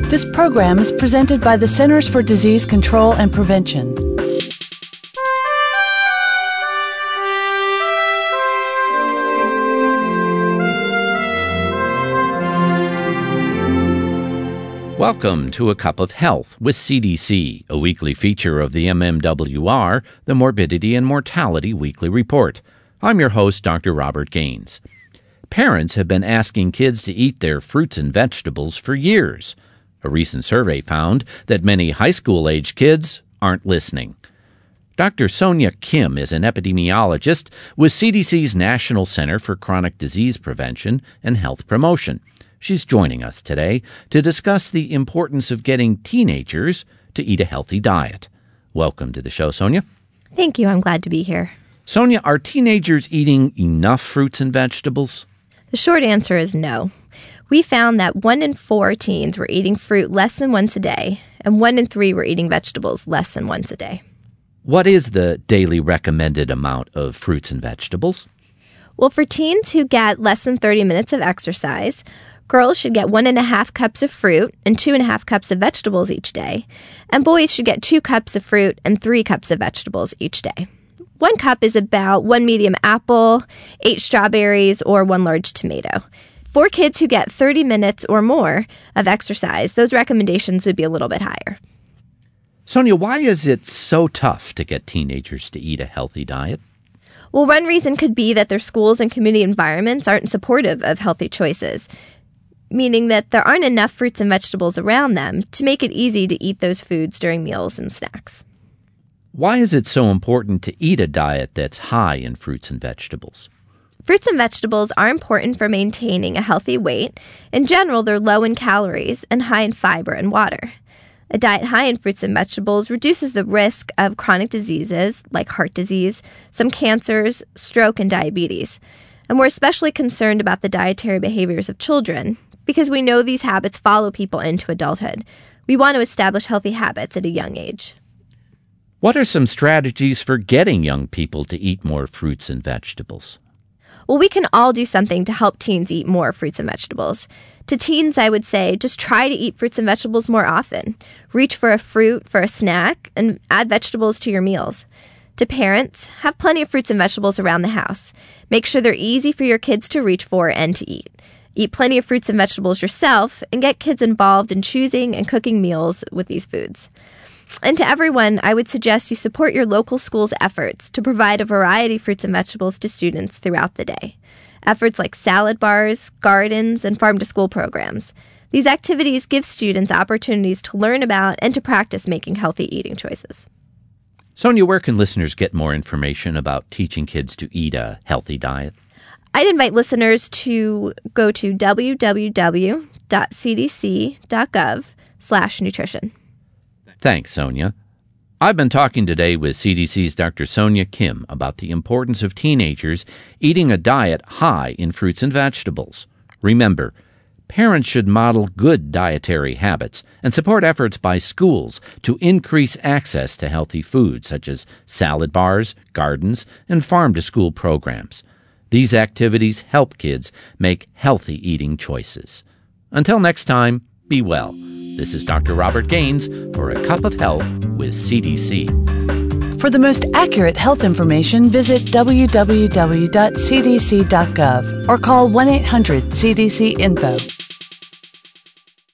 This program is presented by the Centers for Disease Control and Prevention. Welcome to A Cup of Health with CDC, a weekly feature of the MMWR, the Morbidity and Mortality Weekly Report. I'm your host, Dr. Robert Gaines. Parents have been asking kids to eat their fruits and vegetables for years. A recent survey found that many high school-age kids aren't listening. Dr. Sonia Kim is an epidemiologist with CDC's National Center for Chronic Disease Prevention and Health Promotion. She's joining us today to discuss the importance of getting teenagers to eat a healthy diet. Welcome to the show, Sonia. Thank you. I'm glad to be here. Sonia, are teenagers eating enough fruits and vegetables? The short answer is no. We found that 1 in 4 teens were eating fruit less than once a day, and 1 in 3 were eating vegetables less than once a day. What is the daily recommended amount of fruits and vegetables? Well, for teens who get less than 30 minutes of exercise, girls should get 1.5 cups of fruit and 2.5 cups of vegetables each day, and boys should get 2 cups of fruit and 3 cups of vegetables each day. 1 cup is about 1 medium apple, 8 strawberries, or 1 large tomato. For kids who get 30 minutes or more of exercise, those recommendations would be a little bit higher. Sonia, why is it so tough to get teenagers to eat a healthy diet? Well, one reason could be that their schools and community environments aren't supportive of healthy choices, meaning that there aren't enough fruits and vegetables around them to make it easy to eat those foods during meals and snacks. Why is it so important to eat a diet that's high in fruits and vegetables? Fruits and vegetables are important for maintaining a healthy weight. In general, they're low in calories and high in fiber and water. A diet high in fruits and vegetables reduces the risk of chronic diseases like heart disease, some cancers, stroke, and diabetes. And we're especially concerned about the dietary behaviors of children because we know these habits follow people into adulthood. We want to establish healthy habits at a young age. What are some strategies for getting young people to eat more fruits and vegetables? Well, we can all do something to help teens eat more fruits and vegetables. To teens, I would say just try to eat fruits and vegetables more often. Reach for a fruit for a snack and add vegetables to your meals. To parents, have plenty of fruits and vegetables around the house. Make sure they're easy for your kids to reach for and to eat. Eat plenty of fruits and vegetables yourself and get kids involved in choosing and cooking meals with these foods. And to everyone, I would suggest you support your local school's efforts to provide a variety of fruits and vegetables to students throughout the day. Efforts like salad bars, gardens, and farm-to-school programs. These activities give students opportunities to learn about and to practice making healthy eating choices. Sonia, where can listeners get more information about teaching kids to eat a healthy diet? I'd invite listeners to go to www.cdc.gov/nutrition. Thanks, Sonia. I've been talking today with CDC's Dr. Sonia Kim about the importance of teenagers eating a diet high in fruits and vegetables. Remember, parents should model good dietary habits and support efforts by schools to increase access to healthy foods such as salad bars, gardens, and farm-to-school programs. These activities help kids make healthy eating choices. Until next time, be well. This is Dr. Robert Gaines for A Cup of Health with CDC. For the most accurate health information, visit www.cdc.gov or call 1-800-CDC-INFO.